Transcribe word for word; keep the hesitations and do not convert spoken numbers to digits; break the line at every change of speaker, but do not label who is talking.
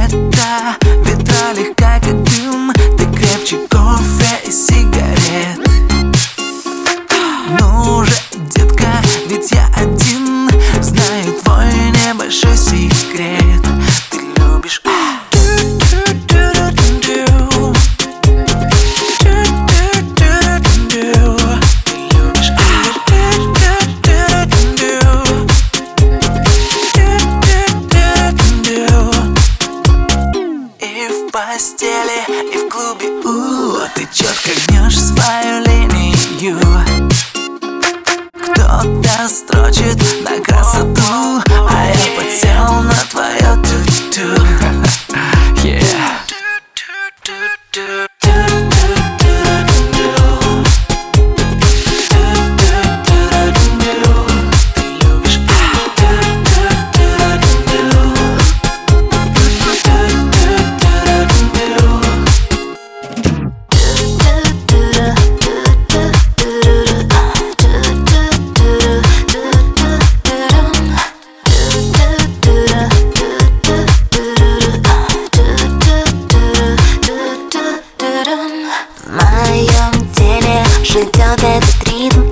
лето, ветра легка, как дым. Ты крепче кофе и сигарет. Ну же, детка, ведь я один знаю твой небольшой секрет. Ты любишь в постели и в клубе, у, ты четко гнешь свою линию. Кто-то строчит на красоту, а я подсел на твое ту-ту. Yeah.
В моем теле живет этот ритм.